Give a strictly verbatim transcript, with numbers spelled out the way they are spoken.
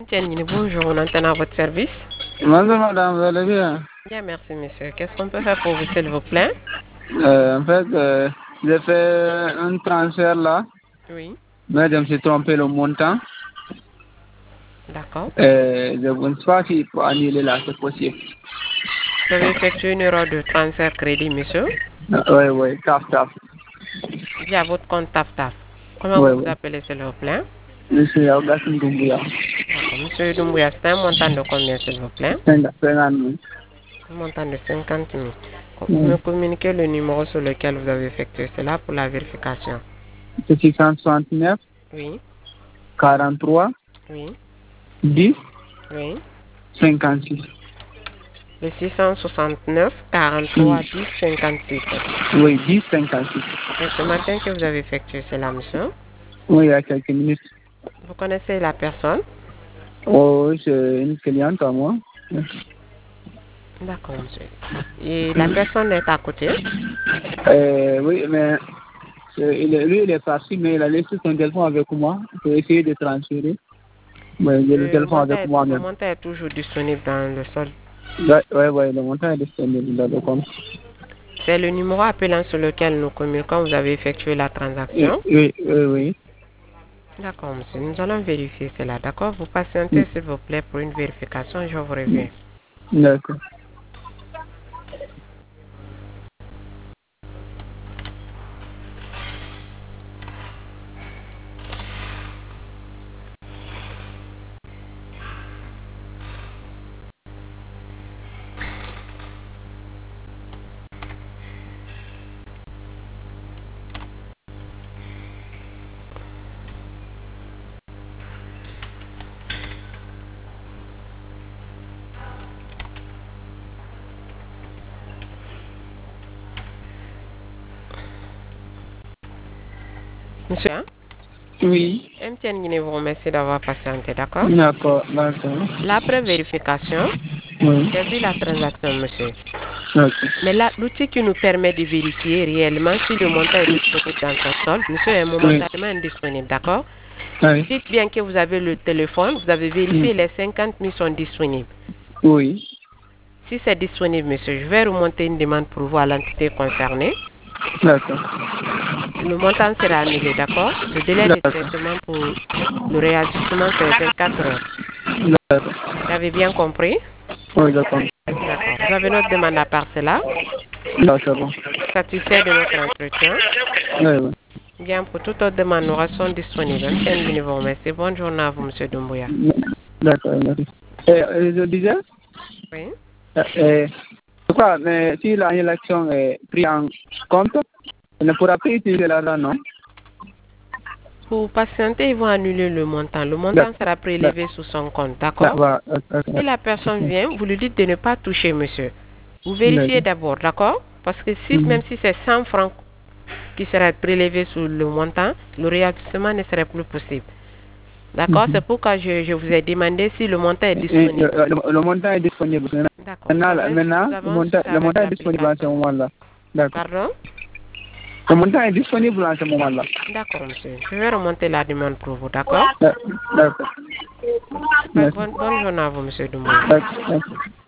Tiens, bonjour, on entend à votre service. Bonjour madame, vous allez bien? Bien, merci monsieur. Qu'est-ce qu'on peut faire pour vous, s'il vous plaît? Euh, en fait, euh, j'ai fait un transfert là, Oui. mais je me suis trompé le montant. D'accord. Euh, je ne sais pas s'il faut annuler là, c'est possible. Vous avez effectué une erreur de transfert crédit, monsieur, Oui, oui, taf, taf. via votre compte TAF-TAF. Comment Oui, vous vous oui. appelez, s'il vous plaît? Monsieur Augustin Doumbouya. D'accord. Monsieur Doumbouya, c'est un montant de combien, s'il vous plaît? cinquante mille. Un montant de cinquante mille. Vous me Oui. communiquez le numéro sur lequel vous avez effectué cela pour la vérification. C'est six cent soixante-neuf, Oui. quarante-trois, Oui. dix, Oui. cinquante-six. Le six cent soixante-neuf, Hmm. quarante-trois, dix, cinquante-six. Oui, dix, cinquante-six. C'est ce matin que vous avez effectué cela, monsieur. Oui, il y a quelques minutes. Vous connaissez la personne? Oh, oui, c'est une cliente à moi. D'accord, monsieur. Et la personne est à côté? Euh, oui, mais euh, il est, lui, il est parti, mais il a laissé son téléphone avec moi pour essayer de transférer. Mais j'ai le Le téléphone montant avec est, moi le même. montant est toujours disponible dans le sol. Oui, oui, ouais, le montant est disponible dans le compte. C'est le numéro appelant sur lequel nous communiquons. Vous avez effectué la Oui, transaction. oui, oui. oui. D'accord, monsieur. Nous allons vérifier cela. D'accord? Vous Mm. patientez, s'il vous plaît, pour une vérification. Je vous reviens. D'accord. Monsieur, hein? Oui. M T N Guinée vous remercie d'avoir patienté. D'accord? D'accord, d'accord. L'après vérification, Oui. j'ai vu la transaction, monsieur. Ok. Mais là, l'outil qui nous permet de vérifier réellement si le montant est disponible dans son solde, monsieur, est Oui. momentanément indisponible, d'accord? Oui. Dites bien que vous avez le téléphone, vous avez Mm. vérifié les cinquante mille sont disponibles. Oui. Si c'est disponible, monsieur, je vais remonter une demande pour vous à l'entité concernée. D'accord. Le montant sera annulé, d'accord? Le délai de D'accord. traitement pour le réajustement, c'est vingt-quatre heures. D'accord. Vous avez bien compris? Oui, d'accord. D'accord. Vous avez notre demande à part cela? Non, c'est bon. Satisfait de notre entretien? Oui, oui. Bien, pour toute autre demande, nous restons disponibles. M T N Guinée vous remercie. Bonne journée à vous, monsieur Doumbouya. D'accord, merci. Et, euh, je disais, Oui. euh, euh, pourquoi, mais si l'élection est prise en compte, on ne pourra plus utiliser l'argent, non? Pour patienter, ils vont annuler le montant. Le montant D'accord. sera prélevé sous son compte, d'accord? D'accord. Ok. Si la personne vient, vous lui dites de ne pas toucher, monsieur. Vous vérifiez D'accord. d'abord, d'accord? Parce que si, Mhm. même si c'est cent francs qui sera prélevé sur le montant, le réajustement ne serait plus possible. D'accord? Mhm. C'est pourquoi je, je vous ai demandé si le montant est Et, et, disponible. le, le- le montant est disponible. D'accord. Nous Maintenant, là, avons, maintenant nous le, avons un montant, souci le avec montant est disponible à ce l'application. moment-là. D'accord. Pardon? Le montant est disponible à ce moment-là. D'accord, monsieur. Je vais remonter la demande pour vous, d'accord? D'accord. Bonne, Merci. bonne, bonne journée à vous, monsieur Doumbouya. D'accord. Merci.